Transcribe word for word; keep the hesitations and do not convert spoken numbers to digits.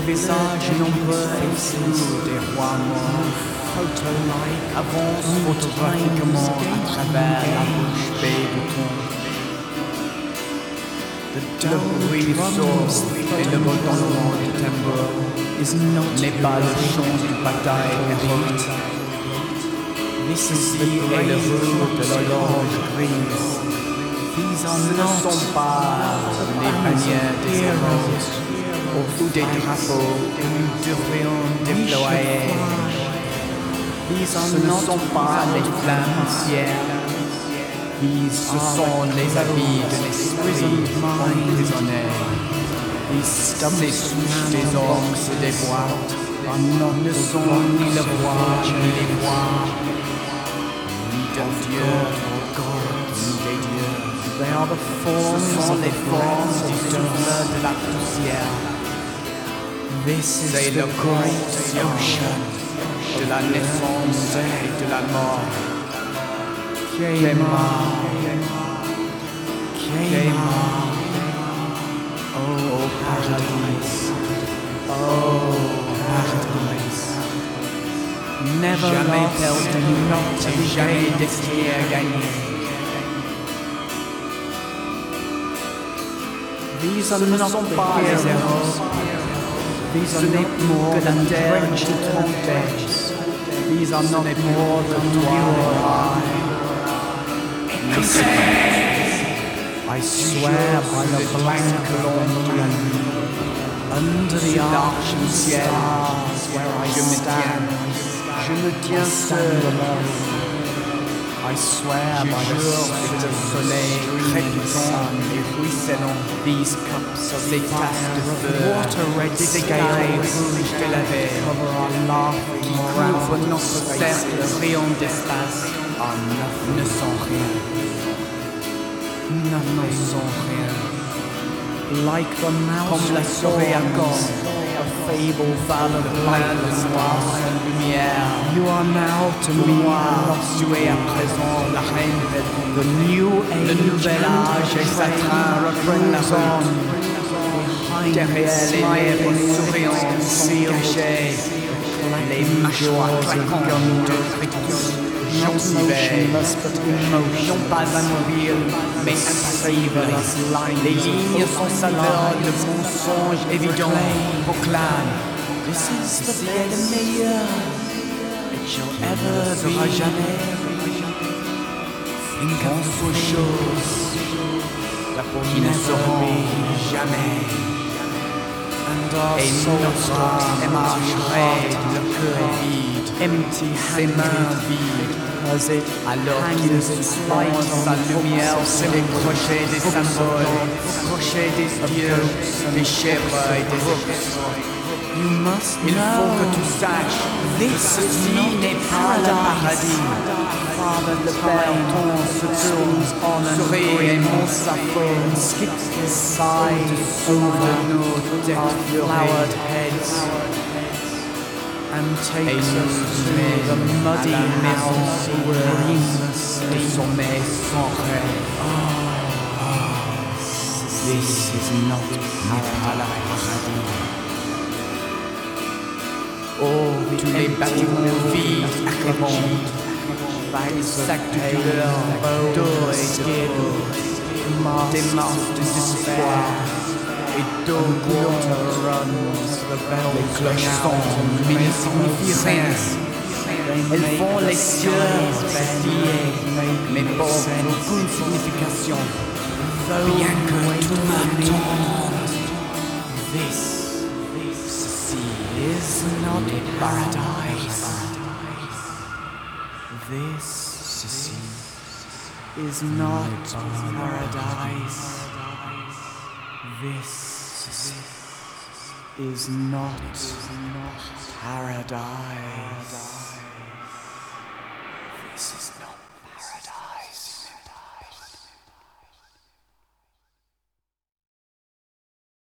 visages nombreux et flous des rois morts avancent photographiquement à travers la bouche bée de ton. Le ruisseau et le bourdonnement du tambour n'est pas le chant du bataille héroïque. Ceci est le bruit de l'horloge grise. Ce ne sont pas les bannières des héros ou des drapeaux d'urbains déployés. Ce ne sont pas les flammes ciel. Ce sont les habits de l'esprit emprisonnés. Ces souches des orques se déboîtent. Ne sont ni le roi ni les rois, ni de Dieu, ni des dieux. Ce sont les formes du souffle de la poussière. C'est le conscient de la naissance et de la mort. Kéma, Kéma, oh paradis, oh paradis. Never jamais perdu et jamais destiné à gagner. Ce ne sont pas les héros, ce n'est que la terre qui trompait. These are not more than you or I. I swear by the blank along the nuit, under the arch and stars where I stand, je me tiens seul alone. I swear by the the soleil crépitant et ruisselant, these cups of ces tasses de feu, water red d'écailles rouges de la baie, qui couvrent nos cercles rayons d'espace, ne sont rien. Ne sont rien. Like the mouse comme la souris à cornes, a fable fable plein de noir sans lumière. You are now to me lost. Tu es à présent la reine de the new age. Le nouvel âge et sa train reprennent la route. Derrière les lèvres souriantes sont cachées les mâchoires claquantes de rictus. Gencivé, non pas immobile, mais impassible. Les lignes sont saveurs de mensonges évidents, proclament. Ceci est le meilleur, et ever sera jamais. Une grande chose qui ne seront jamais. Et notre âme marcherait le cœur vide, empty, ses mains vides. Alors qu'il suspend sa lumière sur les crochets des symboles, aux crochets des dieux, des chèvres et des ours. Il faut que tu saches, ceci n'est pas le paradis. Le Père ton se tourne, sourit et monte sa faune, skips his side over nos flowered heads. And takes us to the muddy mountains where the sommet sans rêve. This is not paradis. Oh, tous les bâtiments vides acclamantes, des sacs de douleur, d'eau et d'eau, des masques de désespoir. Et d'eau water runs, les cloches sont, mais ne signifient rien. Elles font les cieux pétiller, mais portent aucune signification. Bien que tout m'attende, this, ceci is not paradise. This, ceci is not paradise. This is not paradise.